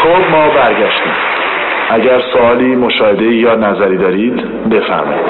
خب ما برگشتیم. اگر سوالی، مشاهده‌ای یا نظری دارید بفرمایید.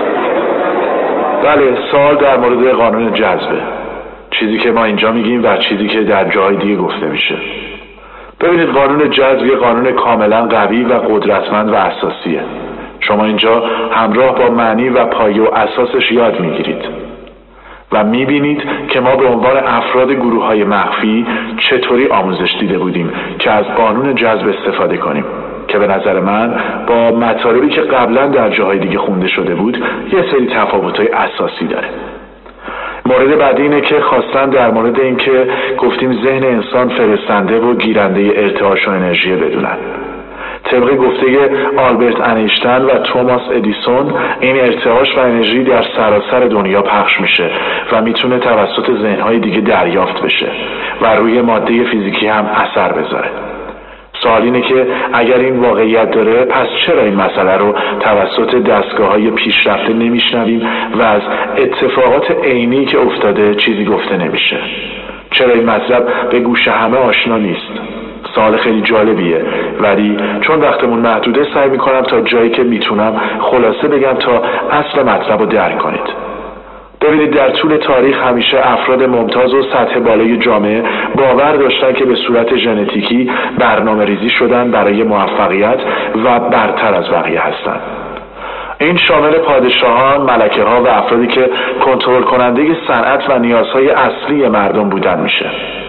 بله، سوال در مورد قانون جذبه، چیزی که ما اینجا میگیم و چیزی که در جای دیگه گفته میشه. ببینید، قانون جذب یه قانون کاملا قوی و قدرتمند و اساسیه. شما اینجا همراه با معنی و پایه و اساسش یاد میگیرید و میبینید که ما به عنوان افراد گروه‌های مخفی چطوری آموزش دیده بودیم که از قانون جذب استفاده کنیم، که به نظر من با مطالبی که قبلا در جاهای دیگه خونده شده بود یه سری تفاوت‌های اساسی داره. مورد بعدی اینه که خواستن در مورد این که گفتیم ذهن انسان فرستنده و گیرنده ارتعاش و انرژی بدونن. طبق گفته آلبرت انیشتین و توماس ادیسون، این ارتعاش و انرژی در سراسر دنیا پخش میشه و میتونه توسط ذهن‌های دیگه دریافت بشه و روی ماده فیزیکی هم اثر بذاره. سوال اینه که اگر این واقعیت داره، پس چرا این مسئله رو توسط دستگاه‌های پیشرفته نمیشنویم و از اتفاقات عینی که افتاده چیزی گفته نمیشه؟ چرا این مطلب به گوش همه آشنا نیست؟ سوال خیلی جالبیه، ولی چون وقتمون محدوده سعی میکنم تا جایی که میتونم خلاصه بگم تا اصل مطلب رو درک کنید. ببینید، در طول تاریخ همیشه افراد ممتاز و سطح بالای جامعه باور داشتن که به صورت ژنتیکی برنامه ریزی شدن برای موفقیت و برتر از بقیه هستن. این شامل پادشاهان، ملکه‌ها و افرادی که کنترل کننده صنعت و نیازهای اصلی مردم بودن میشه.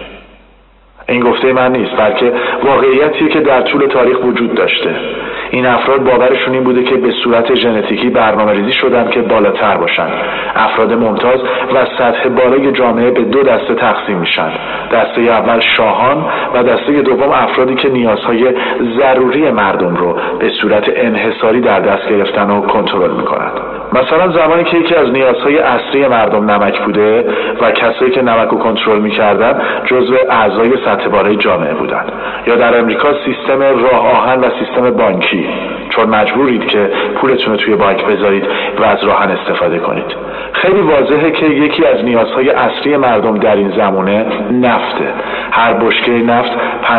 این گفته من نیست، بلکه واقعیتیه که در طول تاریخ وجود داشته. این افراد باورشون این بوده که به صورت ژنتیکی برنامه‌ریزی شدن که بالاتر باشن. افراد ممتاز و سطح بالای جامعه به دو دسته تقسیم میشن. دسته اول شاهان و دسته دوم افرادی که نیازهای ضروری مردم رو به صورت انحصاری در دست گرفتن و کنترل میکنن. مثلا زمانی که یکی از نیازهای اصلی مردم نمک بوده و کسایی که نمک رو کنترل میکردن جزو اعضای سطح بالای جامعه بودن. یا در امریکا سیستم راه آهن و سیستم بانکی، چون مجبورید که پولتون رو توی بانک بذارید و از راهن استفاده کنید. خیلی واضحه که یکی از نیازهای اصلی مردم در این زمانه نفته. هر بشکه نفت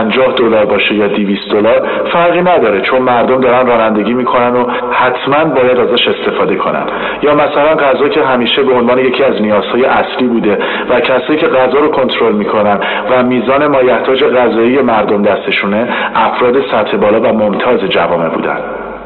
$50 باشه یا $200 فرقی نداره، چون مردم دارن رانندگی میکنن و حتما باید ازش استفاده کنن. یا مثلا غذا که همیشه به عنوان یکی از نیازهای اصلی بوده و کسایی که غذا رو کنترل میکنن و میزان مایحتاج غذایی مردم دستشونه افراد سطح بالا و ممتاز جوامع بودن.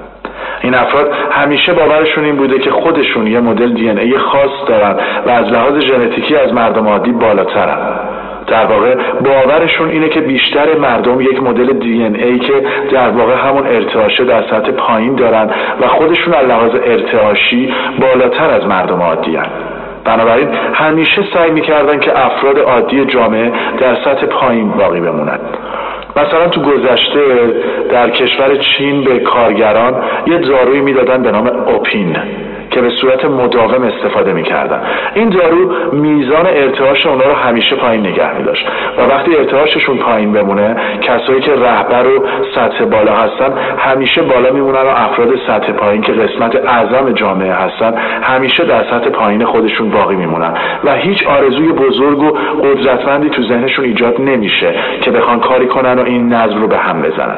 این افراد همیشه باورشون این بوده که خودشون یه مدل دی ان ای خاص دارن و از لحاظ ژنتیکی از مردم عادی بالاترن. در واقع باورشون اینه که بیشتر مردم یک مدل دی ان ای که در واقع همون ارتعاشه در سطح پایین دارن و خودشون از لحاظ ارتعاشی بالاتر از مردم عادی هن. بنابراین همیشه سعی میکردن که افراد عادی جامعه در سطح پایین باقی بمونن. مثلا تو گذشته در کشور چین به کارگران یه دارویی میدادن به نام اوپین که به صورت مداوم استفاده میکردن. این دارو میزان ارتعاش اونا رو همیشه پایین نگه میداشت و وقتی ارتعاششون پایین بمونه، کسایی که رهبر و سطح بالا هستن همیشه بالا میمونن و افراد سطح پایین که قسمت اعظم جامعه هستن همیشه در سطح پایین خودشون باقی میمونن و هیچ آرزوی بزرگ و قدرتمندی تو ذهنشون ایجاد نمیشه که بخوان کاری کنن و این نظم رو به هم بزنن.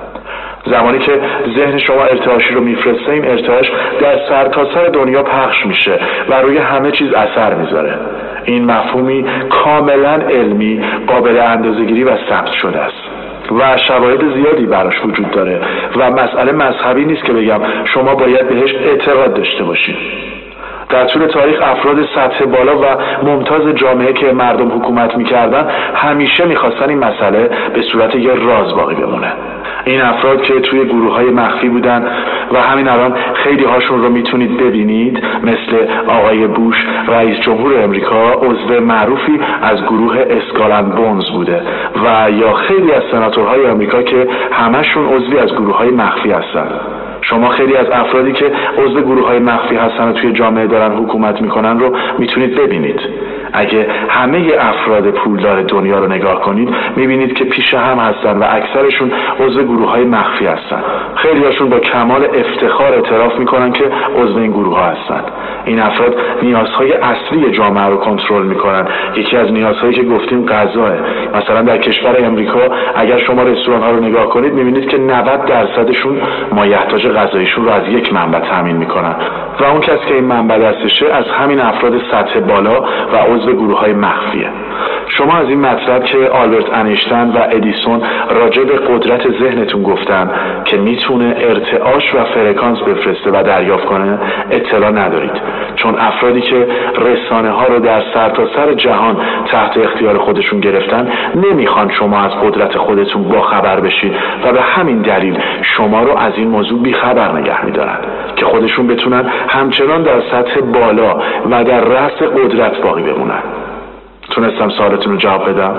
زمانی که ذهن شما ارتعاشی رو میفرسته، این ارتعاش در سرتاسر دنیا پخش میشه و روی همه چیز اثر میذاره. این مفهومی کاملا علمی، قابل اندازه‌گیری و ثبت شده است و شواهد زیادی براش وجود داره و مسئله مذهبی نیست که بگم شما باید بهش اعتقاد داشته باشید. در طول تاریخ افراد سطح بالا و ممتاز جامعه که مردم حکومت میکردن همیشه میخواستن این مسئله به صورت یه راز باقی بمونه. این افراد که توی گروه‌های مخفی بودن و همین الان خیلی هاشون رو میتونید ببینید، مثل آقای بوش رئیس جمهور امریکا عضو معروفی از گروه اسکال اند بونز بوده و یا خیلی از سناتورهای امریکا که همشون عضوی از گروه‌های مخفی هستن. شما خیلی از افرادی که عضو گروه‌های مخفی هستن و توی جامعه دارن حکومت میکنن رو میتونید ببینید. اگه همه افراد پولدار دنیا رو نگاه کنید میبینید که پیش هم هستن و اکثرشون عضو گروه‌های مخفی هستن. خیلی هاشون با کمال افتخار اعتراف میکنن که عضو این گروه ها هستن. این افراد نیازهای اصلی جامعه رو کنترل میکنن. یکی از نیازهایی که گفتیم غذاه. مثلا در کشور امریکا اگر شما رستوران ها رو نگاه کنید میبینید که 90%شون مایحتاج غذاییشون رو از یک منبع تامین میکنن و اون کسی که این منبع دستشه از همین افراد سطح بالا و عضو گروه‌های مخفیه. شما از این مطلب که آلبرت انیشتین و ادیسون راجع به قدرت ذهنتون گفتن که میتونه ارتعاش و فرکانس بفرسته و دریافت کنه اطلاع ندارید، چون افرادی که رسانه ها رو در سرتاسر جهان تحت اختیار خودشون گرفتن نمیخوان شما از قدرت خودتون باخبر بشید و به همین دلیل شما رو از این موضوع بیخبر نگه میدارن که خودشون بتونن همچنان در سطح بالا و در رأس قدرت باقی بمونن. تونستم سوالتون رو جواب بدم؟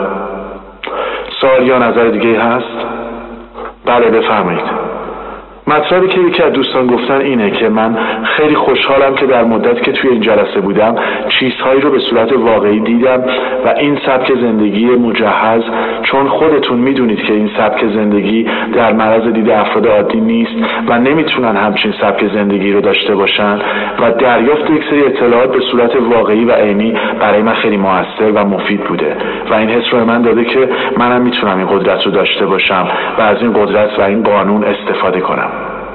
سوال یا نظر دیگه هست؟ بله بفرمایید. مطلبی که یکی از دوستان گفتن اینه که من خیلی خوشحالم که در مدتی که توی این جلسه بودم چیزهایی رو به صورت واقعی دیدم و این سبک زندگی مجهز، چون خودتون میدونید که این سبک زندگی در معرض دید افراد عادی نیست و نمیتونن همچین سبک زندگی رو داشته باشن و دریافت یک سری اطلاعات به صورت واقعی و عینی برای من خیلی موثر و مفید بوده و این حس رو من داده که منم میتونم این قدرت رو داشته باشم و از این قدرت و این قانون استفاده کنم.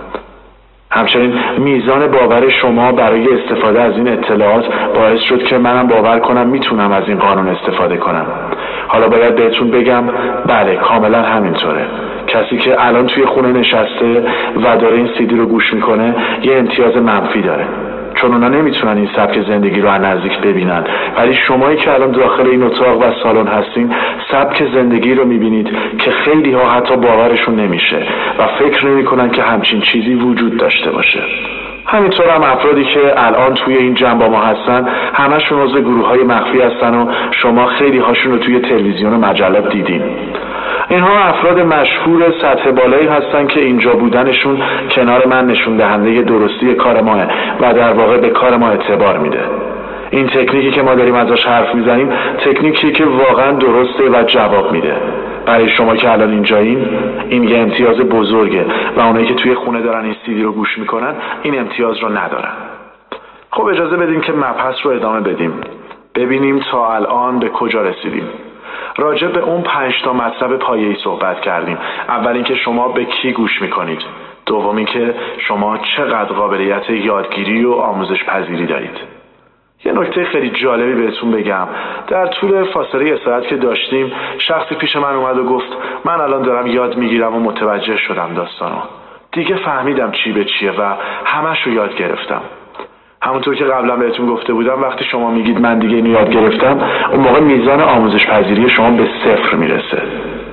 همچنین میزان باور شما برای استفاده از این اطلاعات باعث شد که منم باور کنم میتونم از این قانون استفاده کنم. حالا باید بهتون بگم بله کاملا همینطوره. کسی که الان توی خونه نشسته و داره این CD رو گوش میکنه یه امتیاز منفی داره، چون اونا نمیتونن این سبک زندگی رو از نزدیک ببینن، ولی شمایی که الان داخل این اتاق و سالن هستین سبک زندگی رو میبینید که خیلی ها حتی باورشون نمیشه و فکر نمیکنن که همچین چیزی وجود داشته باشه. همینطور هم افرادی که الان توی این جمع با ما هستن همشون عضو گروه‌های مخفی هستن و شما خیلی هاشون رو توی تلویزیون و مجلات دیدین. اینها افراد مشهور سطح بالایی هستن که اینجا بودنشون کنار من نشون دهنده درستی کار ماه و در واقع به کار ما اعتبار میده. این تکنیکی که ما داریم ازش حرف میزنیم تکنیکی که واقعا درسته و جواب میده. برای شما که الان اینجایین این یه امتیاز بزرگه و اونایی که توی خونه دارن این CD رو گوش میکنن این امتیاز رو ندارن. خب اجازه بدیم که مبحث رو ادامه بدیم، ببینیم تا الان به کجا رسیدیم. راجع به اون 5 تا مطلب پایه‌ای صحبت کردیم. اول اینکه شما به کی گوش میکنید، دوم اینکه شما چقدر قابلیت یادگیری و آموزش پذیری دارید. یه نکته خیلی جالبی بهتون بگم. در طول فاصله استراحت که داشتیم شخصی پیش من اومد و گفت من الان دارم یاد میگیرم و متوجه شدم داستانو. دیگه فهمیدم چی به چیه و همش رو یاد گرفتم. همونطور که قبلا بهتون گفته بودم وقتی شما میگید من دیگه اینو یاد گرفتم اون موقع میزان آموزش پذیری شما به 0 میرسه،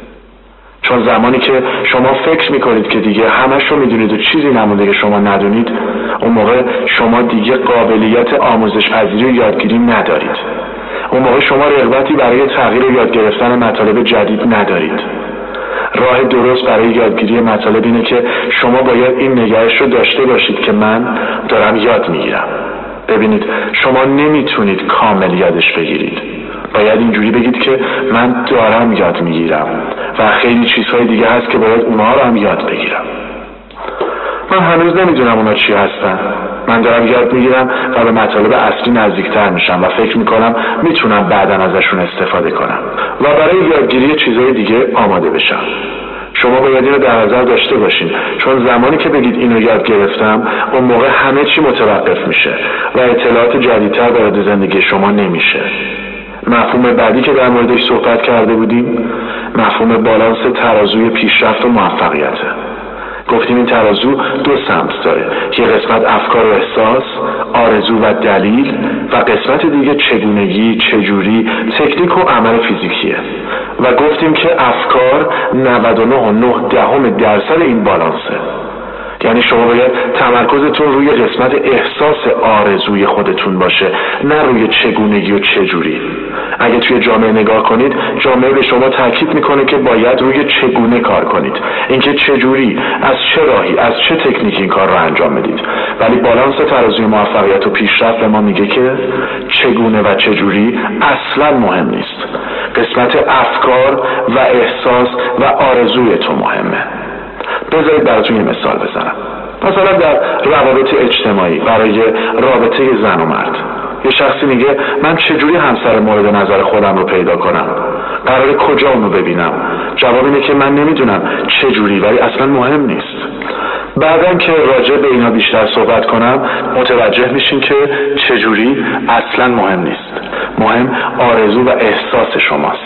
چون زمانی که شما فکر میکنید که دیگه همش رو میدونید و چیزی نمونده که شما ندونید اون موقع شما دیگه قابلیت آموزش پذیری و یادگیری ندارید. اون موقع شما رغبتی برای تغییر و یاد گرفتن مطالب جدید ندارید. راه درست برای یادگیری مطالب اینه که شما باید این نگرش رو داشته باشید که من دارم یاد میگیرم. ببینید شما نمیتونید کامل یادش بگیرید، باید اینجوری بگید که من دارم یاد میگیرم و خیلی چیزهای دیگه هست که باید اونها رو هم یاد بگیرم. من هنوز نمیدونم اونا چی هستن. من دارم یاد میگیرم و به مطالب اصلی نزدیکتر میشم و فکر میکنم میتونم بعداً ازشون استفاده کنم و برای یادگیری چیزهای دیگه آماده بشم. شما باید اینو در نظر داشته باشین، چون زمانی که بگید اینو یاد گرفتم اون موقع همه چی متوقف میشه و اطلاعات جدیدتر وارد زندگی شما نمیشه. مفهوم بعدی که در موردش صحبت کرده بودیم مفهوم بالانس ترازوی پیشرفت و موفقیته. گفتیم این ترازو 2 سمت داره، یه قسمت افکار و احساس، آرزو و دلیل و قسمت دیگه چگونگی، چجوری، تکنیک و عمل فیزیکیه و گفتیم که افکار 99.9% این بالانسه. یعنی شما باید تمرکزتون روی قسمت احساس آرزوی خودتون باشه، نه روی چگونگی و چجوری. اگه توی جامعه نگاه کنید، جامعه به شما تاکید میکنه که باید روی چگونه کار کنید، اینکه چجوری، از چه راهی، از چه تکنیکی این کار رو انجام بدید. ولی بالانس ترازوی موفقیت و پیشرفت به ما میگه که چگونه و چجوری اصلا مهم نیست. قسمت افکار و احساس و آرزویتون مهمه. بذارید براتون یه مثال بزنم. مثلا در روابط اجتماعی، برای رابطه زن و مرد، یه شخصی میگه من چجوری همسر مورد نظر خودم رو پیدا کنم؟ قراره کجا اونو ببینم؟ جواب اینه که من نمیدونم چجوری، ولی اصلا مهم نیست. بعدن که راجع به اینا بیشتر صحبت کنم متوجه میشین که چجوری اصلا مهم نیست. مهم آرزو و احساس شماست.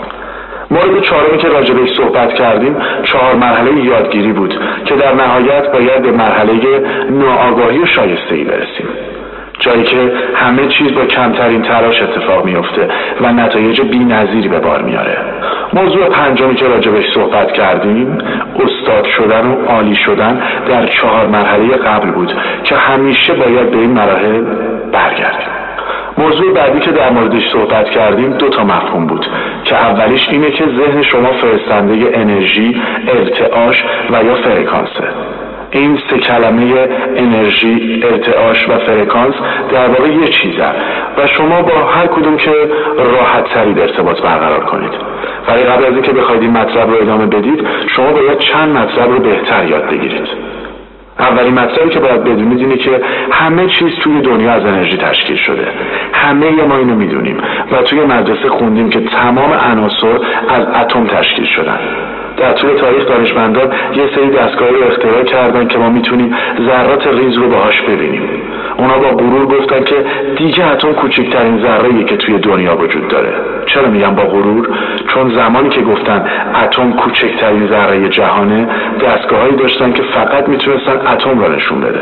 مورد چهارمی که راجع بهش صحبت کردیم 4 مرحله یادگیری بود که در نهایت باید به مرحله ناآگاهی و شایستگی برسیم، جایی که همه چیز با کمترین تلاش اتفاق میفته و نتایج بی‌نظیری به بار میاره. موضوع پنجمی که راجع بهش صحبت کردیم استاد شدن و عالی شدن در 4 مرحله قبل بود که همیشه باید به این مراحل برگردیم. موضوع بعدی که در موردش صحبت کردیم 2 مفهوم بود که اولیش اینه که ذهن شما فرستنده انرژی، ارتعاش و یا فرکانسه. این 3 کلمه انرژی، ارتعاش و فرکانس در واقع یه چیزه و شما با هر کدوم که راحت ترید ارتباط برقرار کنید. ولی قبل از اینکه بخواید این مطلب رو ادامه بدید شما باید چند مطلب رو بهتر یاد بگیرید. اولین مطلبی که باید بدونید اینه که همه چیز توی دنیا از انرژی تشکیل شده. همه ما اینو میدونیم و توی مدرسه خوندیم که تمام عناصر از اتم تشکیل شدن. در طول تاریخ دانشمندان یه سری دستگاهی رو اختراع کردن که ما میتونیم ذرات ریز رو باهاش ببینیم. اونا با غرور گفتن که دیگه اتم کوچکترین ذره‌ایه که توی دنیا وجود داره. چرا میگم با غرور؟ چون زمانی که گفتن اتم کوچکترین ذره جهانه، دستگاهایی داشتن که فقط میتونستن اتم رو نشون بده.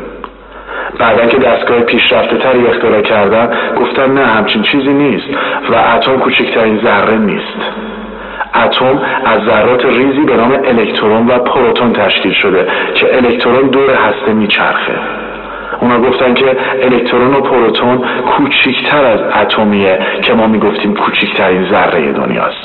بعدن که دستگاه پیشرفته تری اختراع کردن گفتن نه، همچین چیزی نیست و اتم کوچکترین ذره نیست. اتم از ذرات ریزی به نام الکترون و پروتون تشکیل شده که الکترون دور هسته میچرخه. اونا گفتن که الکترون و پروتون کوچکتر از اتمیه که ما میگفتیم کوچکترین ذره دنیاست.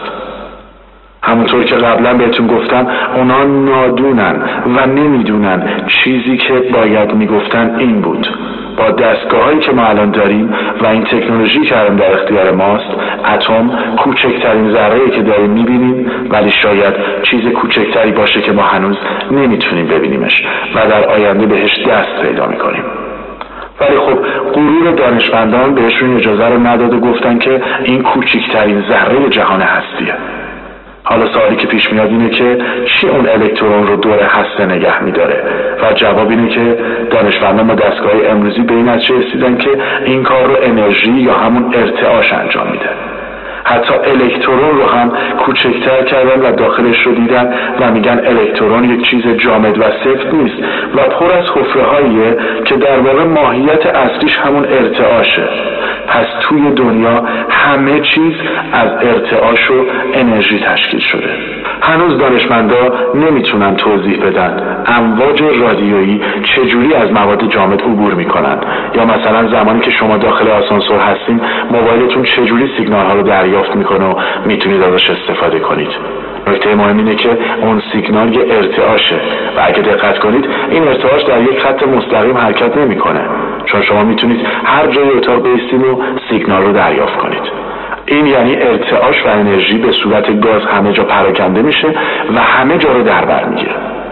همونطور که قبلا بهتون گفتم اونا نادونن و نمیدونن چیزی که باید میگفتن این بود. با دستگاهایی که ما الان داریم و این تکنولوژی که الان در اختیار ماست، اتم کوچکترین ذره‌ای که داریم میبینیم، ولی شاید چیز کوچکتری باشه که ما هنوز نمیتونیم ببینیمش و در آینده بهش دست پیدا میکنیم. ولی خب غرور دانشمندان بهشون اجازه رو نداد و گفتن که این کوچکترین ذره جهان هستیه. حالا سوالی که پیش میاد اینه که چی اون الکترون رو دور هسته نگه میداره؟ و جواب اینه که دانشمندان با دستگاه امروزی به این نتیجه رسیدن که این کار رو انرژی یا همون ارتعاش انجام میده. حتی الکترون رو هم کوچکتر کردن و داخلش رو دیدن و میگن الکترون یک چیز جامد و سفت نیست و پر از حفره‌هاییه که در واقع ماهیت اصلیش همون ارتعاشه. پس توی دنیا همه چیز از ارتعاش و انرژی تشکیل شده. هنوز دانشمندا نمیتونن توضیح بدن امواج رادیویی چجوری از مواد جامد عبور میکنن، یا مثلا زمانی که شما داخل آسانسور هستین موبایلتون چجوری سیگنال ها رو دریافت میکنه و میتونید ازش استفاده کنید. نکته مهم اینه که اون سیگنال یه ارتعاشه و اگه دقت کنید این ارتعاش در یک خط مستقیم حرکت نمیکنه، چون شما میتونید هر جای اتاق بیستین و سیگنال رو دریافت کنید. این یعنی ارتعاش و انرژی به صورت گاز همه جا پراکنده میشه و همه جا رو در بر میگیره.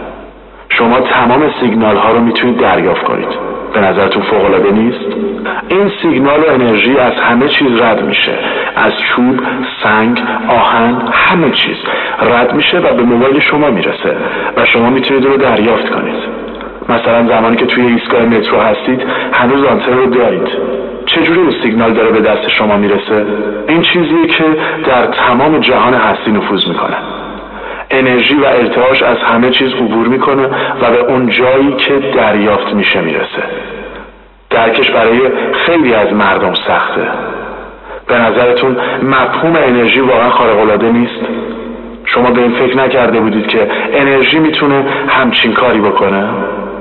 شما تمام سیگنال ها رو میتونید دریافت کنید. به نظرتون فوق‌العاده نیست؟ این سیگنال و انرژی از همه چیز رد میشه، از چوب، سنگ، آهن، همه چیز رد میشه و به موبایل شما میرسه و شما میتونید رو دریافت کنید. مثلا زمانی که توی ایستگاه مترو هستید هنوز آنتن رو دارید. چجوری اون سیگنال داره به دست شما میرسه؟ این چیزیه که در تمام جهان هستی نفوذ میکنه. انرژی و ارتعاش از همه چیز عبور میکنه و به اون جایی که دریافت میشه میرسه. درکش برای خیلی از مردم سخته. به نظرتون مفهوم انرژی واقعا خارق‌العاده نیست؟ شما به این فکر نکرده بودید که انرژی میتونه همچین کاری بکنه؟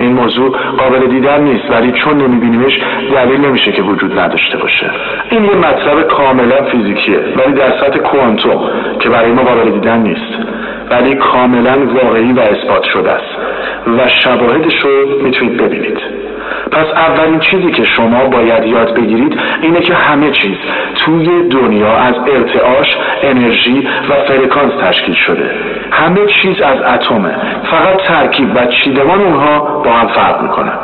این موضوع قابل دیدن نیست، ولی چون نمیبینیمش دلیل نمیشه که وجود نداشته باشه. این یه مطلب کاملا فیزیکیه، ولی در سطح کوانتوم که برای ما قابل دیدن نیست، ولی کاملا واقعی و اثبات شده است و شواهدش رو میتونید ببینید. پس اولین چیزی که شما باید یاد بگیرید اینه که همه چیز توی دنیا از ارتعاش، انرژی و فرکانس تشکیل شده. همه چیز از اتمه، فقط ترکیب و چیدمان اونها با هم فرق میکنه.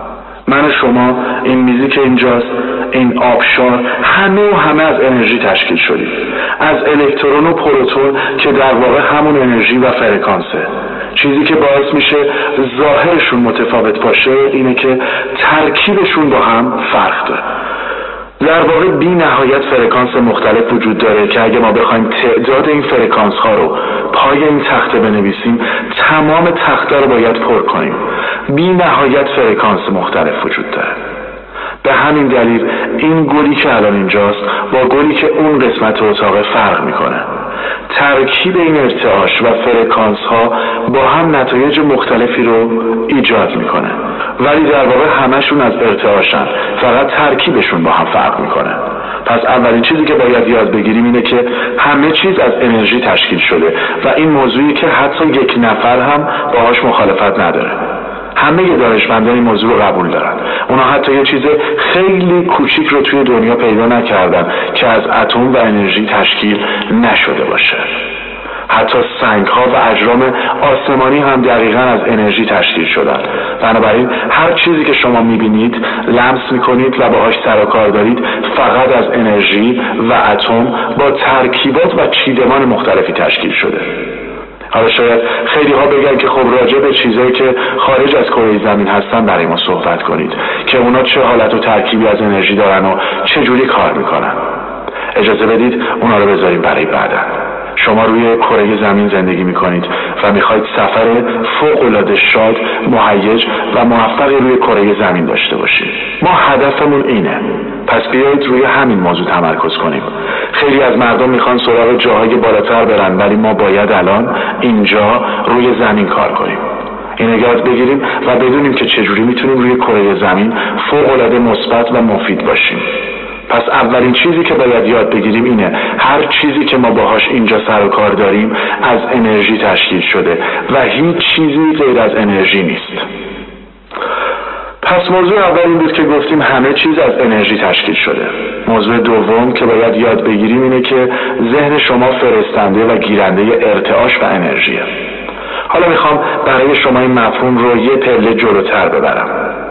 من و شما، این میزی که اینجاست، این آبشار، همه از انرژی تشکیل شدیم، از الکترون و پروتون که در واقع همون انرژی و فرکانسه. چیزی که باعث میشه ظاهرشون متفاوت باشه اینه که ترکیبشون با هم فرق داره. در واقع بی نهایت فرکانس مختلف وجود داره که اگه ما بخوایم تعداد این فرکانس ها رو پای این تخته بنویسیم، تمام تخته رو باید پر کنیم. بی نهایت فرکانس مختلف وجود داره. به همین دلیل این گلی که الان اینجاست با گلی که اون قسمت اتاق فرق میکنه. ترکیب این ارتعاش و فرکانس ها با هم نتایج مختلفی رو ایجاد میکنه، ولی در واقع همشون از ارتعاشن، فقط ترکیبشون با هم فرق میکنه. پس اولین چیزی که باید یاد بگیریم اینه که همه چیز از انرژی تشکیل شده و این موضوعی که حتی یک نفر هم باهاش مخالفت نداره. همه دانشمندان این موضوع رو قبول دارن. اونا حتی یه چیز خیلی کوچیک رو توی دنیا پیدا نکردن که از اتم و انرژی تشکیل نشده باشه. حتی سنگ‌ها و اجرام آسمانی هم دقیقاً از انرژی تشکیل شدن. بنابراین هر چیزی که شما می‌بینید، لمس می‌کنید و باهاش سر و کار دارید، فقط از انرژی و اتم با ترکیبات و چیدمان مختلفی تشکیل شده. حالا شاید خیلی ها بگن که خب راجع به چیزایی که خارج از کره زمین هستن برای ما صحبت کنید که اونا چه حالت و ترکیبی از انرژی دارن و چه جوری کار میکنن. اجازه بدید اونا رو بذاریم برای بعدا. شما روی کره زمین زندگی میکنید و میخواید سفر فوق‌العاده شاد، مهیج و موفقی روی کره زمین داشته باشید. ما هدفمون اینه. پس بیایید روی همین موضوع تمرکز کنیم. خیلی از مردم میخوان سراغ جاهای بالاتر برن، ولی ما باید الان اینجا روی زمین کار کنیم. اینو یاد بگیریم و بدونیم که چجوری میتونیم روی کره زمین فوق‌العاده مثبت و مفید باشیم. پس اولین چیزی که باید یاد بگیریم اینه هر چیزی که ما باهاش اینجا سر و کار داریم از انرژی تشکیل شده و هیچ چیزی غیر از انرژی نیست. پس موضوع اول این بود که گفتیم همه چیز از انرژی تشکیل شده. موضوع دوم که باید یاد بگیریم اینه که ذهن شما فرستنده و گیرنده ارتعاش و انرژیه. حالا میخوام برای شما این مفهوم رو یه پله جلوتر ببرم.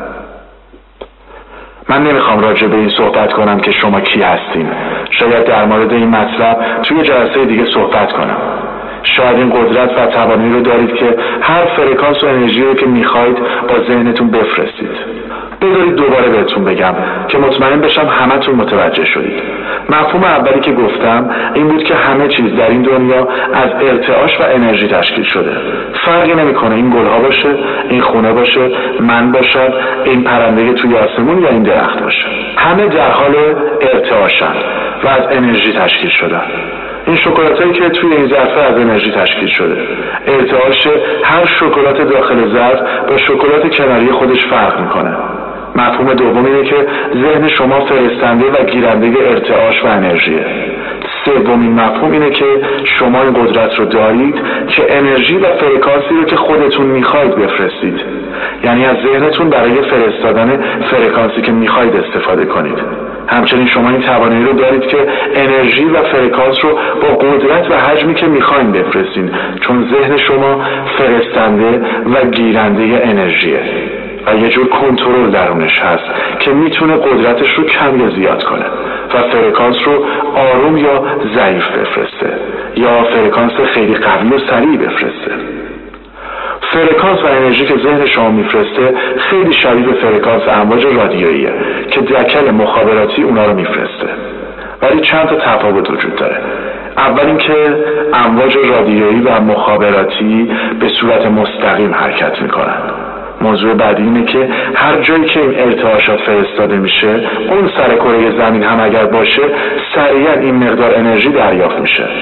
من نمیخوام راجع به این صحبت کنم که شما کی هستین. شاید در مورد این مطلب توی جلسه دیگه صحبت کنم. شاید این قدرت و توانایی رو دارید که هر فرکانس و انرژی رو که میخواید با ذهنتون بفرستید. بذارید دوباره بهتون بگم که مطمئن بشم همتون متوجه شدید. مفهوم اولی که گفتم این بود که همه چیز در این دنیا از ارتعاش و انرژی تشکیل شده. فرقی نمیکنه این گلها باشه، این خونه باشه، من باشم، این پرنده توی آسمون یا این درخت باشه. همه در حال ارتعاشن و از انرژی تشکیل شدن. این شکلاتایی که توی این ظرف از انرژی تشکیل شده. ارتعاش هر شکلات داخل ظرف با شکلات کناری خودش فرق میکنه. مفهوم دوم اینه که ذهن شما فرستنده و گیرنده ارتعاش و انرژیه. سومین مفهوم اینه که شما این قدرت رو دارید که انرژی و فرکانسی رو که خودتون میخواید بفرستید. یعنی از ذهنتون برای فرستادن فرکانسی که میخواید استفاده کنید. همچنین شما این توانایی رو دارید که انرژی و فرکانس رو با قدرت و حجمی که میخواین بفرستین، چون ذهن شما فرستنده و گیرنده انرژیه و یه جور کنترل درونش هست که میتونه قدرتش رو کم یا زیاد کنه و فرکانس رو آروم یا ضعیف بفرسته یا فرکانس خیلی قوی و سریع بفرسته. فرکانس و انرژی که ذهن شما میفرسته خیلی شبیه به فرکانس امواج رادیوییه که دکل مخابراتی اونا رو میفرسته، ولی چند تا تفاوت وجود داره. اول اینکه امواج رادیویی و مخابراتی به صورت مستقیم حرکت میکنن. موضوع بعدی اینه که هر جایی که این ارتعاشات فرستاده میشه، اون سر کره زمین هم اگر باشه، سریعا این مقدار انرژی دریافت میشه.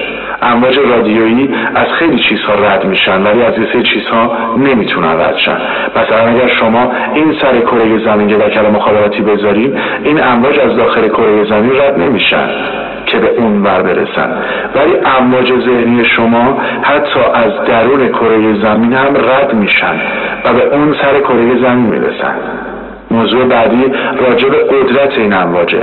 امواج رادیویی از خیلی چیزها رد میشن ولی از یه سری چیزها نمیتونن رد شن. مثلا اگر شما این سر کره زمین یه دکل مخابراتی بذارید، این امواج از داخل کره زمین رد نمیشن که به اون ور برسن، ولی امواج ذهنی شما حتی از درون کره زمین هم رد میشن و به اون سر کره زمین میرسن. موضوع بعدی راجع به قدرت این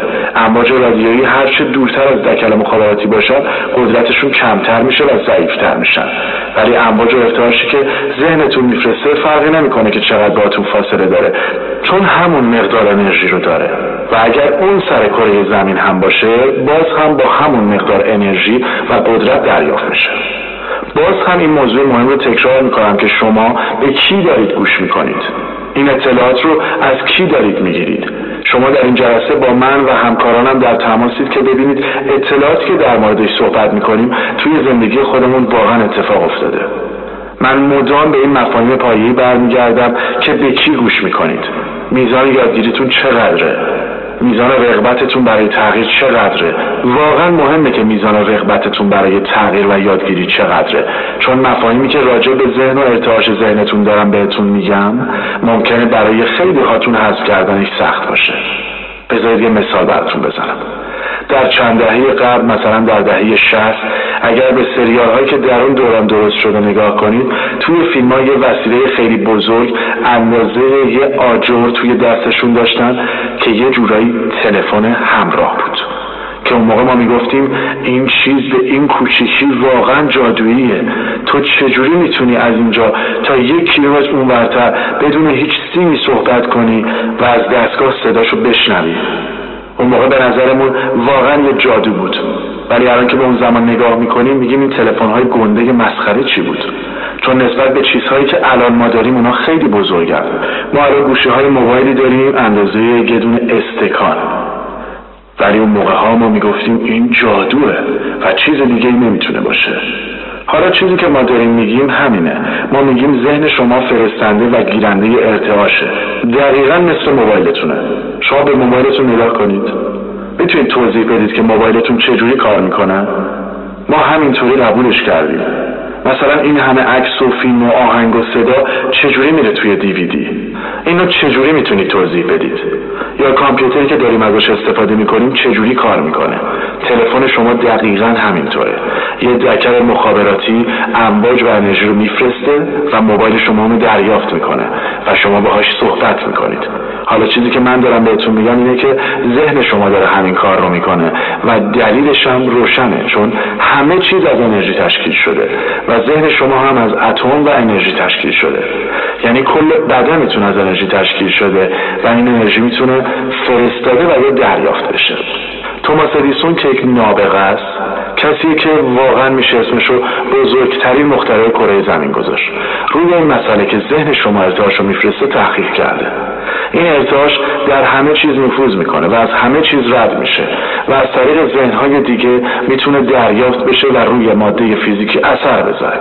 امواج رادیویی هرچه دورتر از دکل مخابراتی باشن قدرتشون کمتر میشه و ضعیفتر میشن، ولی امواج ارتعاشی که ذهنتون میفرسته فرقی نمیکنه که چقدر باهاتون فاصله داره، چون همون مقدار انرژی رو داره و اگر اون سر کره زمین هم باشه باز هم با همون مقدار انرژی و قدرت دریافت میشه. باز هم این موضوع مهم رو تکرار میکنم که شما به کی دارید گوش میکنید، این اطلاعات رو از کی دارید میگیرید. شما در این جلسه با من و همکارانم در تماسید که ببینید اطلاعاتی که در موردش صحبت میکنیم توی زندگی خودمون واقعا اتفاق افتاده. من مدام به این مفاهیم پایه‌ای برمیگردم که به کی گوش میکنید، میزان یادگیریتون چقدره، میزان رغبتتون برای تغییر چقدره. واقعا مهمه که میزان رغبتتون برای تغییر و یادگیری چقدره، چون مفاهیمی که راجع به ذهن و ارتعاش ذهنتون دارم بهتون میگم ممکنه برای خیلی هاتون حذف کردنش سخت باشه. بذارید یه مثال براتون بزنم. در چند دهه قبل، مثلا در دهه 60، اگر به سریال هایی که در اون دوران درست شده نگاه کنید، توی فیلم ها یه وسیله خیلی بزرگ اندازه یه آجر توی دستشون داشتن که یه جورایی تلفن همراه بود که اون موقع ما میگفتیم این چیز به این کوچیکی واقعا جادوییه. تو چجوری میتونی از اینجا تا 1 کیلومتر اونورتر بدون هیچ سیمی صحبت کنی و از دستگاه صداشو بشنوی؟ اون موقع به نظرمون واقعا یه جادو بود، ولی الان که به اون زمان نگاه میکنیم میگیم این تلفن‌های گنده مسخره چی بود، چون نسبت به چیزهایی که الان ما داریم اونا خیلی بزرگن. ما الان گوشی‌های موبایلی داریم اندازه یه دونه استکان، ولی اون موقع ها ما میگفتیم این جادوه و چیز دیگه ای نمیتونه باشه. حالا چیزی که ما داریم میگیم همینه. ما میگیم ذهن شما فرستنده و گیرنده ارتعاشه، دقیقاً مثل موبایلتونه. شما به موبایلتون نگاه کنید، میتونید توضیح بدید که موبایلتون چجوری کار میکنه؟ ما همینطوری قبولش کردیم. مثلا این همه عکس و فیلم و آهنگ و صدا چجوری میره توی دیویدی؟ اینو چجوری میتونید توضیح بدید؟ یا کامپیوتری که داریم ازش استفاده میکنیم چجوری کار میکنه؟ تلفن شما دقیقاً همینطوره. یه دکل مخابراتی امواج و انرژی رو میفرسته و موبایل شما رو دریافت میکنه و شما باهاش صحبت میکنید. حالا چیزی که من دارم بهتون میگم اینه که ذهن شما داره همین کار رو میکنه و دلیلش هم روشنه، چون همه چیز از انرژی تشکیل شده و ذهن شما هم از اتم و انرژی تشکیل شده. یعنی کل بدنتون از انرژی تشکیل شده و این انرژی میتونه فرستاده و یا دریافت بشه. توماس ادیسون که یک نابغه است، کسی که واقعا میشه اسمشو بزرگترین مخترع کره زمین گذاشت، روی این مسئله که ذهن شما ارتعاشو میفرسته تحقیق کرده. این ارتعاش در همه چیز نفوذ میکنه و از همه چیز رد میشه و از طریق ذهنهای دیگه میتونه دریافت بشه و روی ماده فیزیکی اثر بذاره.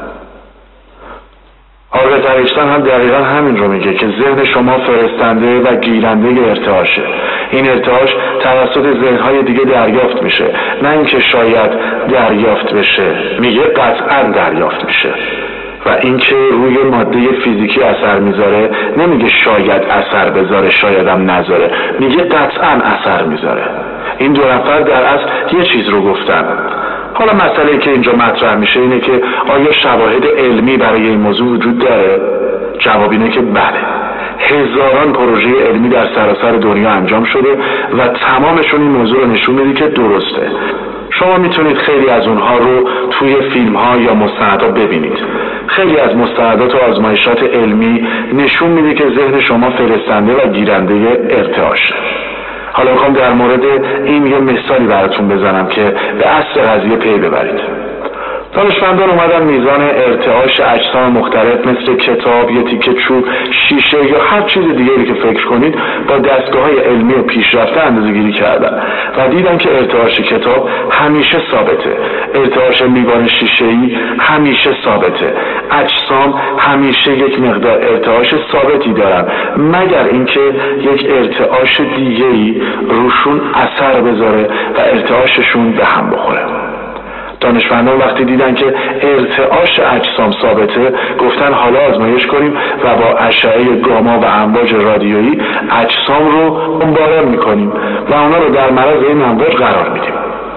آلبرت اینشتین هم دقیقا همین رو میگه که ذهن شما فرستنده و گیرنده ارتعاشه. این ارتعاش توسط ذهنهای دیگه دریافت میشه، نه اینکه شاید دریافت بشه، میگه قطعا دریافت میشه. و اینکه روی ماده فیزیکی اثر میذاره نمیگه شاید اثر بذاره شاید هم نذاره، میگه قطعا اثر میذاره. این دو نفر در اصل یه چیز رو گفتن. حالا مسئله که اینجا مطرح میشه اینه که آیا شواهد علمی برای این موضوع وجود داره؟ جواب اینه که بله. هزاران پروژه علمی در سراسر دنیا انجام شده و تمامشون این موضوع رو نشون میده که درسته. شما میتونید خیلی از اونها رو توی فیلم ها یا مستندات ببینید. خیلی از مستندات و آزمایشات علمی نشون میده که ذهن شما فرستنده و گیرنده ارتعاشه. حالا میخوام در مورد این یه مثالی براتون بزنم که به اصل قضیه پی ببرید. دانشمندان اومدن میزان ارتعاش اجسام مختلف مثل کتاب، یه تیکه چوب، شیشه یا هر چیز دیگری که فکر کنید با دستگاه‌های علمی و پیشرفته اندازه‌گیری کردن و دیدن که ارتعاش کتاب همیشه ثابته، ارتعاش لیوان شیشه‌ای همیشه ثابته، اجسام همیشه یک مقدار ارتعاش ثابتی دارن مگر اینکه یک ارتعاش دیگه‌ای روشون اثر بذاره و ارتعاششون به هم بخوره. دانشمندان وقتی دیدن که ارتعاش اجسام ثابته گفتن حالا آزمایش کنیم و با اشعه گاما و امواج رادیویی اجسام رو بمباران میکنیم و اونا رو در معرض این امواج قرار میدیم.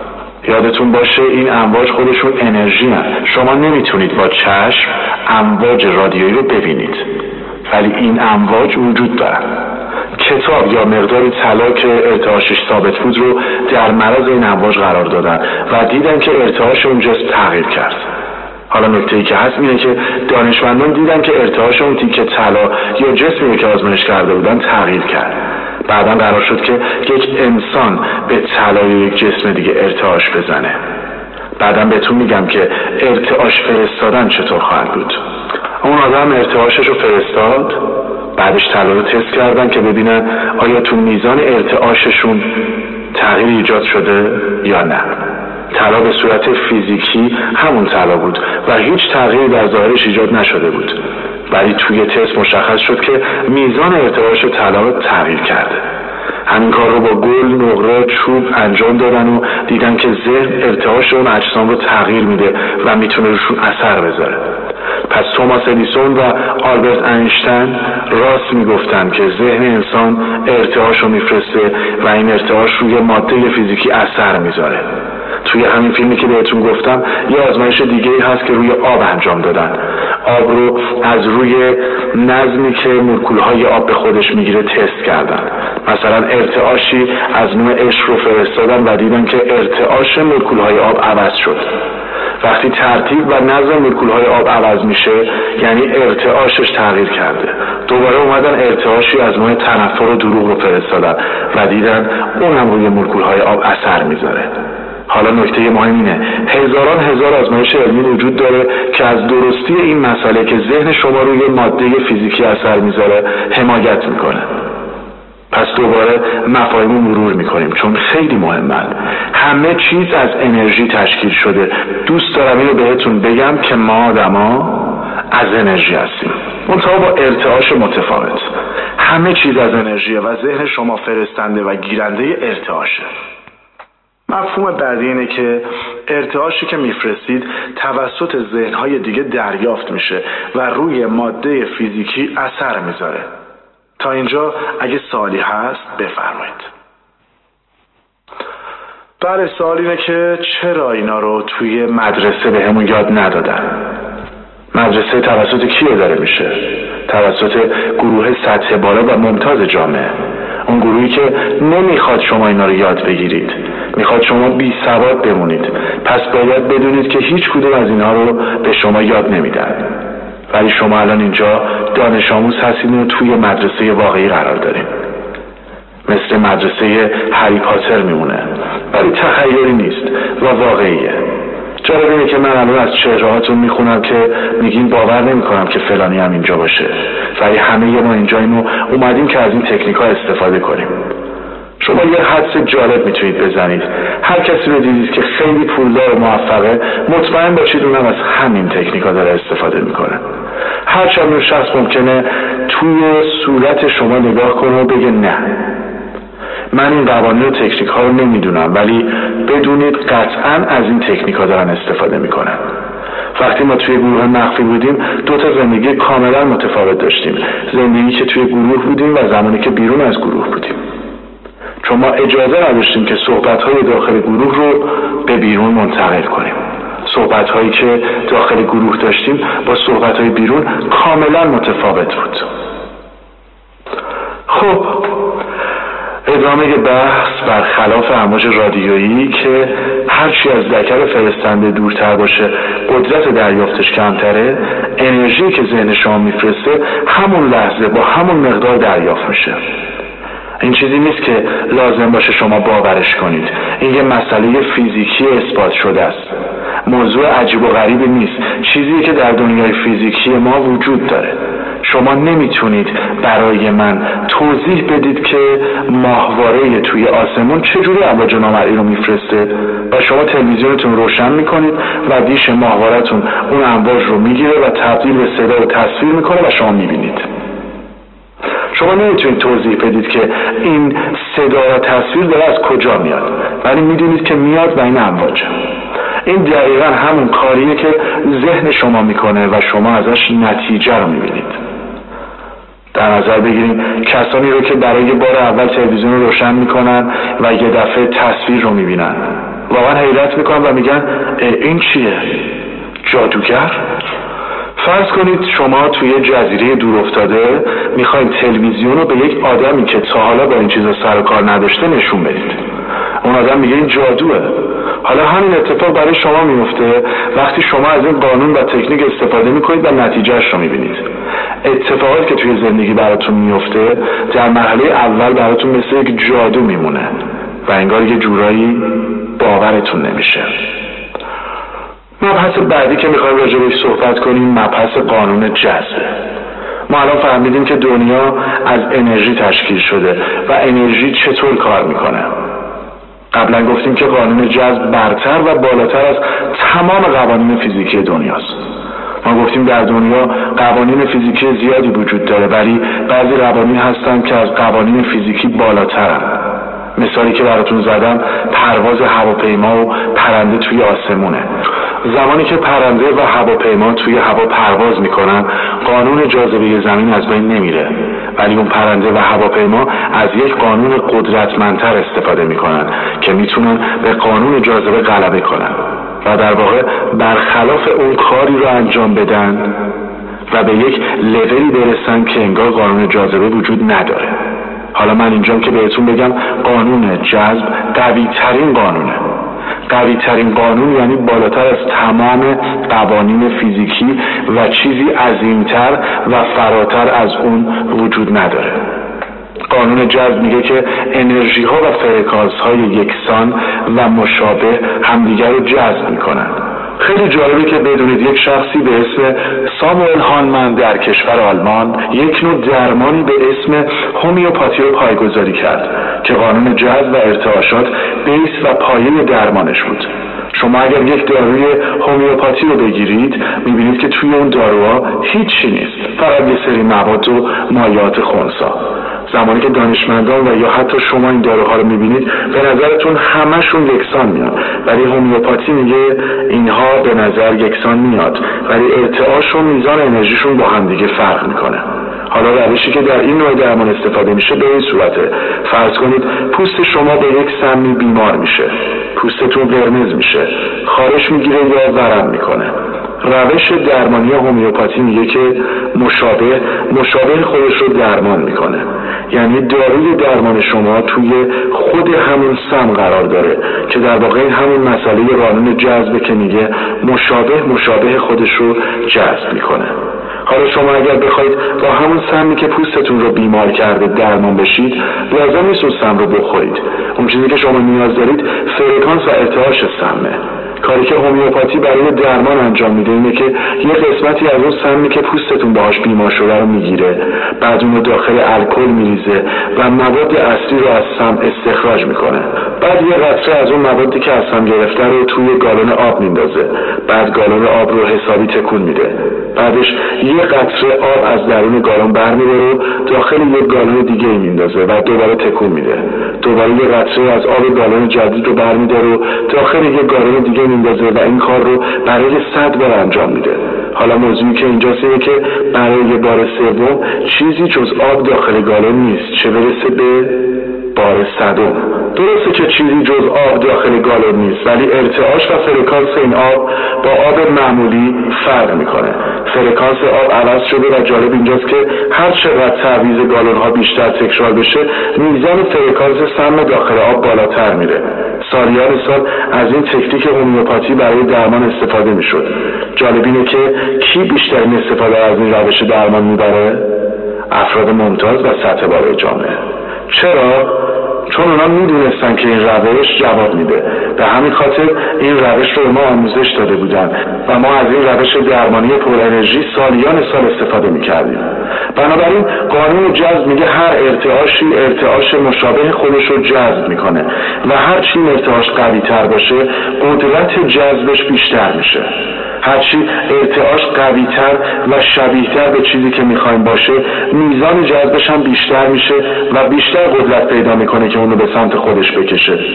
یادتون باشه این امواج خودشون انرژی هست. شما نمیتونید با چشم امواج رادیویی رو ببینید، ولی این امواج وجود دارن. کتاب یا مقداری طلا که ارتعاشش ثابت بود رو در معرض این امواج قرار دادن و دیدن که ارتعاش اون جسم تغییر کرد. حالا نکته‌ای که هست اینه که دانشمندان دیدن که ارتعاش اون تیکه طلا یا جسمی که آزمایش کرده بودن تغییر کرد. بعداً قرار شد که یک انسان به طلای یک جسم دیگه ارتعاش بزنه. بعداً بهتون میگم که ارتعاش فرستادن چطور خواهد بود. اون آدم ارتعاشش رو فرستاد، بعدش طلا رو تست کردن که ببینن آیا تو میزان ارتعاششون تغییر ایجاد شده یا نه. طلا به صورت فیزیکی همون طلا بود و هیچ تغییری در ظاهرش ایجاد نشده بود، ولی توی تست مشخص شد که میزان ارتعاش طلا تغییر کرده. همین کار رو با گل، نقره، چوب انجام دادن و دیدن که ذهن ارتعاش اون اجسام رو تغییر میده و میتونه روشون اثر بذاره. پس توماس ادیسون و آلبرت اینشتین راست میگفتن که ذهن انسان ارتعاش رو میفرسته و این ارتعاش روی ماده فیزیکی اثر میذاره. توی همین فیلمی که بهتون گفتم یه آزمایش دیگه هست که روی آب انجام دادن. آب رو از روی نظمی که مولکول‌های آب به خودش میگیره تست کردن. مثلا ارتعاشی از نوع عشق رو فرستادن و دیدن که ارتعاش مولکول‌های آب عوض شد. وقتی ترتیب و نظم مولکول‌های آب عوض میشه یعنی ارتعاشش تغییر کرده. دوباره اومدن ارتعاشی از نوع تنفر و دروغ رو فرستادن و دیدن اونم روی مولکول‌های آب اثر میذاره. حالا نکته مهم اینه هزار آزمایش علمی وجود داره که از درستی این مسئله که ذهن شما روی ماده فیزیکی اثر میذاره حمایت میکنه. پس دوباره مفاهیم مرور میکنیم چون خیلی مهمن. همه چیز از انرژی تشکیل شده. دوست دارم اینو بهتون بگم که ما آدما از انرژی هستیم، منتها با ارتعاش متفاوت. همه چیز از انرژیه و ذهن شما فرستنده و گیرنده ارتعاشه. مفهوم بعدی اینه که ارتعاشی که میفرستید توسط ذهن‌های دیگه دریافت میشه و روی ماده فیزیکی اثر میذاره. تا اینجا اگه سوالی هست بفرمایید. بله، سوال اینه که چرا اینا رو توی مدرسه بهمون یاد ندادن؟ مدرسه توسط کی اداره میشه؟ توسط گروه سطح بالا و ممتاز جامعه. اون گروهی که نمیخواد شما اینا رو یاد بگیرید، میخواد شما بی سواد بمونید. پس باید بدونید که هیچ کدوم از اینها رو به شما یاد نمیدن. ولی شما الان اینجا دانش آموز هستید و توی مدرسه واقعی قرار داریم. مثل مدرسه هری پاتر میمونه، ولی تخیلی نیست و واقعیه. جالب اینه که من الان از چهرهاتون میخونم که میگین باور نمیکنم که فلانی هم اینجا باشه، ولی همه ما اینجا اینو اومدیم که از این تکنیک‌ها استفاده کنیم. شما یه حدس جالب میتونید بزنید. هر کسی رو دیدید که خیلی پولدار و موفقه، مطمئن باشید اونم از همین تکنیک‌ها داره استفاده میکنه. هرچند اون شخص ممکنه توی صورت شما نگاه کنه و بگه نه، من این قوانین و تکنیک ها رو نمیدونم، ولی بدونید قطعاً از این تکنیک ها دارن استفاده میکنن. وقتی ما توی گروه مخفی بودیم 2 تا زندگی کاملا متفاوت داشتیم. زندگی که توی گروه بودیم و زمانی که بیرون از گروه بودیم. چون ما اجازه نداشتیم که صحبت های داخل گروه رو به بیرون منتقل کنیم. صحبت هایی که داخل گروه داشتیم با صحبت های بیرون کاملا متفاوت بود. خب ادامه بحث برخلاف امواج رادیویی که هرچی از ذکر فرستنده دورتر باشه قدرت دریافتش کمتره، انرژی که ذهن شما میفرسته همون لحظه با همون مقدار دریافت میشه. این چیزی نیست که لازم باشه شما باورش کنید. این یه مسئله فیزیکی اثبات شده است. موضوع عجیب و غریبی نیست. چیزی که در دنیای فیزیکی ما وجود داره. شما نمیتونید برای من توضیح بدید که ماهواره توی آسمون چجوری امواج نامرئی رو میفرسته و شما تلویزیونتون روشن میکنید و دیش ماهواره‌تون اون امواج رو میگیره و تبدیل به صدا و تصویر میکنه و شما میبینید. شما نمیتونید توضیح بدید که این صدا و تصویر داره از کجا میاد، ولی میدونید که میاد و این امواجه. این دقیقا همون کاریه که ذهن شما میکنه و شما ازش نتیجه رو میبینید. در نظر بگیریم کسانی رو که برای بار اول تلویزیون رو روشن میکنن و یه دفعه تصویر رو میبینن، واقعا حیرت میکنن و میگن این چیه؟ جادوگر؟ فرض کنید شما توی جزیره دور افتاده میخواید تلویزیون رو به یک آدمی که تا حالا با این چیزا سر و کار نداشته نشون بدید. اون آدم میگه این جادوه. حالا همین اتفاق برای شما میفته وقتی شما از این قانون و تکنیک استفاده میکنید و نتیجهش رو میبینید. اتفاقاتی که توی زندگی براتون میفته در مرحله اول براتون مثل یک جادو میمونه و انگار یه جورایی باورتون نمیشه. مبحث بعدی که میخوایم راجع بهش صحبت کنیم مبحث قانون جذبه. ما الان فهمیدیم که دنیا از انرژی تشکیل شده و انرژی چطور کار میکنه. قبلا گفتیم که قانون جذب برتر و بالاتر از تمام قوانین فیزیکی دنیاست. ما گفتیم در دنیا قوانین فیزیکی زیادی وجود داره ولی بعضی قوانین هستن که از قوانین فیزیکی بالاترن. مثالی که براتون زدم پرواز هواپیما و پرنده توی آسمونه. زمانی که پرنده و هواپیما توی هوا پرواز میکنن قانون جاذبه زمین از بین نمیره، ولی اون پرنده و هواپیما از یک قانون قدرتمندتر استفاده میکنن که میتونن به قانون جاذبه غلبه کنن و در واقع برخلاف اون کاری رو انجام بدن و به یک لولی برسن که انگار قانون جاذبه وجود نداره. حالا من اینجام که بهتون بگم قانون جذب قوی ترین قانونه. قوی ترین قانون یعنی بالاتر از تمام قوانین فیزیکی و چیزی عظیمتر و فراتر از اون وجود نداره. قانون جذب میگه که انرژی ها و فرکانس های یکسان و مشابه همدیگر رو جذب میکنن. خیلی جالبه که بدونید یک شخصی به اسم ساموئل هانمن در کشور آلمان یک نوع درمانی به اسم هومیوپاتی رو پایه‌گذاری کرد که قانون جذب و ارتعاشات بیس و پایه درمانش بود. شما اگر یک داروی هومیوپاتی رو بگیرید میبینید که توی اون داروها هیچی نیست، فقط یه سری مواد و مایعات خنثی. زمانی که دانشمندان و یا حتی شما این داروها رو میبینید به نظرتون همشون یکسان میاد، ولی هومیوپاتی میگه اینها به نظر یکسان میاد ولی ارتعاش و میزان انرژیشون با هم دیگه فرق میکنه. حالا روشی که در این نوع درمان استفاده میشه به این صورته: فرض کنید پوست شما به یک سمی بیمار میشه، پوستتون قرمز میشه، خارش میگیره یا ورم میکنه. روش درمانی هومیوپاتی میگه که مشابه خودش رو درمان میکنه، یعنی داروی درمان شما توی خود همون سم قرار داره که در واقع همون مسئله قانون جذبه که میگه مشابه خودش رو جذب میکنه. حالا شما اگر بخواید با همون سمی که پوستتون رو بیمار کرده درمان بشید لازم نیست اون سم رو بخورید. اون چیزی که شما نیاز دارید فرکانس و ارتعاش سمه. کاری که هومیوپاتی برای درمان انجام میده اینه که یه قسمتی از اون سمی که پوستتون باهاش بیمار شده رو میگیره، بعد اون رو داخل الکل میریزه و مواد اصلی رو از سم استخراج میکنه. بعد یه قطره از اون موادی که از سم گرفته رو توی گالون آب میندازه، بعد گالون آب رو حسابی تکون میده. بعدش یه قطره آب از درون گالون برمی‌داره و داخل یه گالون دیگه میندازه و دوباره تکون میده. دوباره یه قطره از آب گالون جدید رو برمی‌داره و داخل یه گالون دیگه میندازه و این کار رو برای 100 بار انجام میده. حالا موضوعی که اینجاست اینه که برای بار سوم چیزی جز آب داخل گالون نیست، چه برسه به بار 100. درسته که چیزی جز آب داخل گالون نیست، ولی ارتعاش و فرکانس این آب با آب معمولی فرق میکنه. فرکانس آب عوض شده و جالب اینجاست که هر چقدر تعویض گالون ها بیشتر تکرار بشه میزان فرکانس سم داخل آب بالاتر میره. سالیان سال از این تکنیک هومیوپاتی برای درمان استفاده میشد. جالب اینه که کی بیشترین استفاده از این روش درمان میبره؟ افراد ممتاز و سطح بالای جامعه. چرا؟ چون اونا میدونستن که این روش جواب میده. به همین خاطر این روش رو ما آموزش داده بودن و ما از این روش درمانی پر انرژی سالیان سال استفاده میکردیم. بنابراین قانون جذب میگه هر ارتعاشی ارتعاش مشابه خودش رو جذب میکنه و هر چی ارتعاش قوی تر باشه قدرت جذبش بیشتر میشه. هرچی ارتعاش قوی تر و شبیه تر به چیزی که میخوایم باشه میزان جذبش هم بیشتر میشه و بیشتر قدرت پیدا میکنه که اونو به سمت خودش بکشه.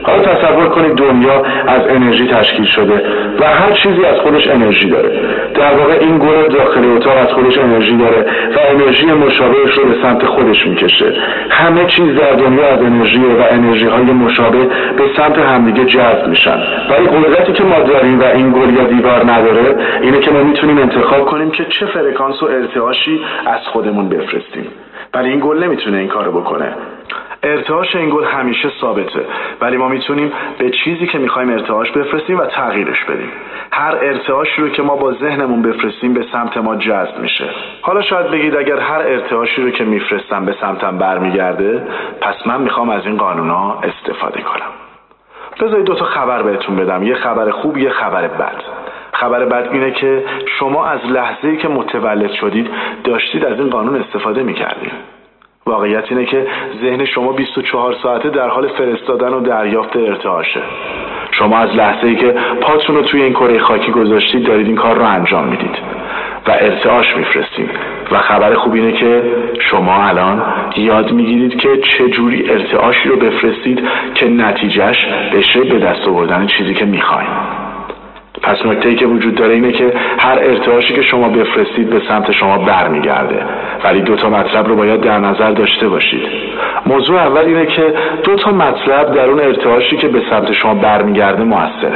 حالا تصور کنید دنیا از انرژی تشکیل شده و هر چیزی از خودش انرژی داره. در واقع این گل داخل اتاق از خودش انرژی داره و انرژی مشابهش رو به سمت خودش میکشه. همه چیز در دنیا از انرژی و انرژی های مشابه به سمت همدیگه جذب میشن. ولی قدرتی که ما داریم و این گل یا دیوار نداره اینه که ما میتونیم انتخاب کنیم که چه فرکانس و ارتعاشی از خودمون بفرستیم. ولی این گل نمیتونه این کارو بکنه. ارتعاش این گل همیشه ثابته، ولی ما میتونیم به چیزی که میخوایم ارتعاش بفرستیم و تغییرش بدیم. هر ارتعاشی رو که ما با ذهنمون بفرستیم به سمت ما جذب میشه. حالا شاید بگید اگر هر ارتعاشی رو که میفرستم به سمتم برمیگرده، پس من میخوام از این قانونا استفاده کنم. بذارید 2 تا خبر بهتون بدم، یه خبر خوب، یه خبر بد. خبر بد اینه که شما از لحظه‌ای که متولد شدید داشتید از این قانون استفاده میکردید. واقعیت اینه که ذهن شما 24 ساعته در حال فرستادن و دریافت ارتعاشه. شما از لحظه‌ای که پاتون رو توی این کره خاکی گذاشتید دارید این کار رو انجام میدید و ارتعاش میفرستید. و خبر خوب اینه که شما الان یاد میگیرید که چجوری ارتعاشی رو بفرستید که نتیجهش بشه به دست آوردن چیزی که میخواین. پس نکته‌ای که وجود داره اینه که هر ارتعاشی که شما بفرستید به سمت شما برمیگرده، ولی 2 تا مطلب رو باید در نظر داشته باشید. موضوع اول اینه که 2 تا مطلب در اون ارتعاشی که به سمت شما برمیگرده موثره.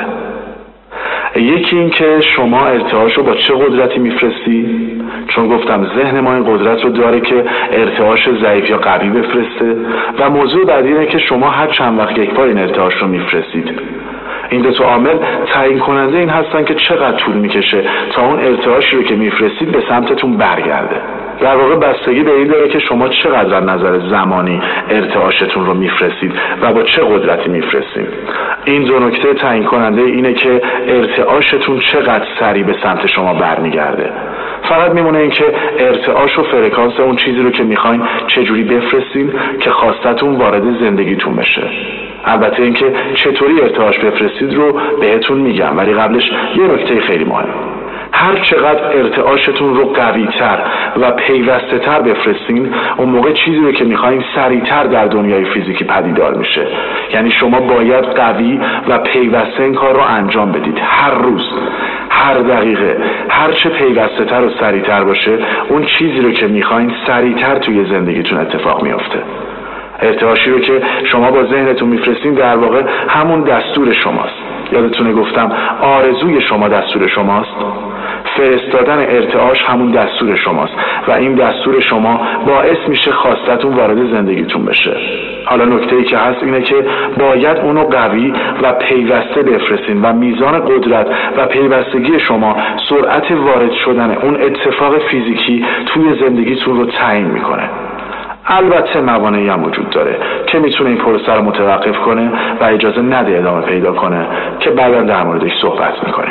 یکی این که شما ارتعاش رو با چه قدرتی میفرستی؟ چون گفتم ذهن ما این قدرت رو داره که ارتعاش ضعیف یا قوی بفرسته. و موضوع بعدی اینه که شما هر چند وقت یک بار این ارتعاش رو میفرستید. این 2 تا عامل تعیین کننده این هستن که چقدر طول میکشه تا اون ارتعاشی رو که میفرستید به سمتتون برگرده. در واقع بستگی به این داره که شما چقدر از نظر زمانی ارتعاشتون رو میفرستید و با چه قدرتی میفرستید. این 2 نکته تعیین کننده اینه که ارتعاشتون چقدر سریع به سمت شما برمیگرده. فقط میمونه این که ارتعاش و فرکانس اون چیزی رو که میخواین چجوری بفرستین که خواستتون وارد زندگیتون بشه. البته این که چطوری ارتعاش بفرستید رو بهتون میگم، ولی قبلش یه نکته خیلی مهم. هر چقدر ارتعاشتون رو قوی‌تر و پیوسته‌تر بفرستین، اون موقع چیزی رو که میخواین سریع‌تر در دنیای فیزیکی پدیدار میشه. یعنی شما باید قوی و پیوسته این کار رو انجام بدید. هر روز، هر دقیقه، هر چه پیوسته‌تر و سریع‌تر باشه، اون چیزی رو که میخواین سریع‌تر توی زندگیتون اتفاق میفته. ارتعاشی رو که شما با ذهنتون میفرستین در واقع همون دستور شماست. یادتونه گفتم آرزوی شما دستور شماست؟ فرستادن ارتعاش همون دستور شماست و این دستور شما باعث میشه خواستتون وارد زندگیتون بشه. حالا نکته‌ای که هست اینه که باید اونو قوی و پیوسته بفرستین و میزان قدرت و پیوستگی شما سرعت وارد شدن اون اتفاق فیزیکی توی زندگیتون رو تعیین میکنه. البته موانعی هم وجود داره که میتونه این پروسه رو متوقف کنه و اجازه نده ادامه پیدا کنه که بعدا در موردش صحبت میکنیم.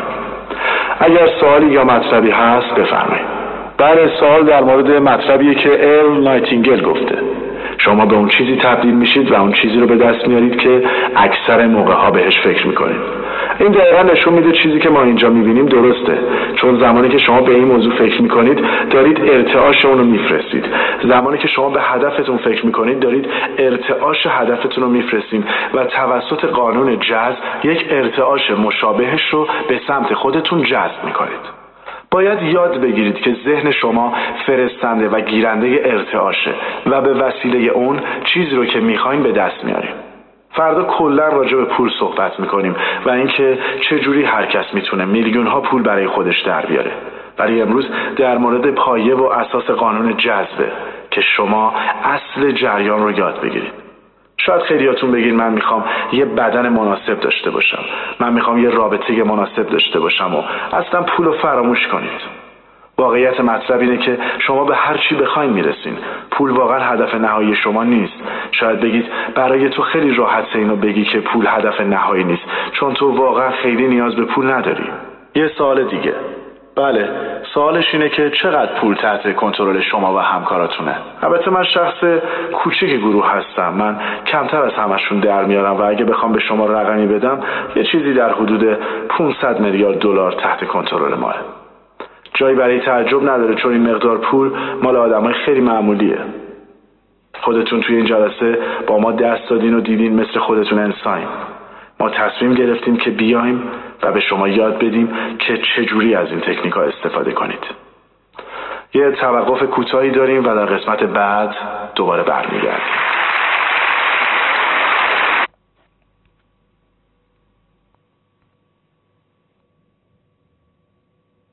اگر سوالی یا مطلبی هست بفرمایید. بله، سوال در مورد مطلبیه که ارل نایتینگل گفته. شما به اون چیزی تبدیل میشید و اون چیزی رو به دست میارید که اکثر موقع‌ها بهش فکر میکنید. این دقیقا نشون میده چیزی که ما اینجا میبینیم درسته، چون زمانی که شما به این موضوع فکر میکنید دارید ارتعاش اون رو میفرستید. زمانی که شما به هدفتون فکر میکنید دارید ارتعاش هدفتون رو میفرستید و توسط قانون جذب یک ارتعاش مشابهش رو به سمت خودتون جذب میکنید. باید یاد بگیرید که ذهن شما فرستنده و گیرنده ارتعاشه و به وسیله اون چیزی رو که میخواین به دست میاریم. فردا کلا راجع به پول صحبت میکنیم و اینکه چجوری هر کس میتونه میلیون ها پول برای خودش در بیاره. ولی امروز در مورد پایه و اساس قانون جذبه که شما اصل جریان رو یاد بگیرید. شاید خیلیاتون بگین من میخوام یه بدن مناسب داشته باشم، من میخوام یه رابطه مناسب داشته باشم و اصلا پول رو فراموش کنید. واقعیت مطلب اینه که شما به هر چی بخواین میرسین. پول واقعا هدف نهایی شما نیست. شاید بگید برای تو خیلی راحته اینو بگی که پول هدف نهایی نیست، چون تو واقعا خیلی نیاز به پول نداری. یه سوال دیگه. بله، سوالش اینه که چقدر پول تحت کنترل شما و همکاراتونه؟ البته من شخص کوچیک گروه هستم، من کمتر از همشون در میارم و اگه بخوام به شما رقمی بدم یه چیزی در حدود 500 میلیارد دلار تحت کنترل ماه. جایی برای تعجب نداره، چون این مقدار پول مال آدمای خیلی معمولیه. خودتون توی این جلسه با ما دست دادین و دیدین مثل خودتون انسانین. ما تصمیم گرفتیم که بیایم و به شما یاد بدیم که چجوری از این تکنیک‌ها استفاده کنید. یه توقف کوتاهی داریم و در قسمت بعد دوباره برمیگردیم.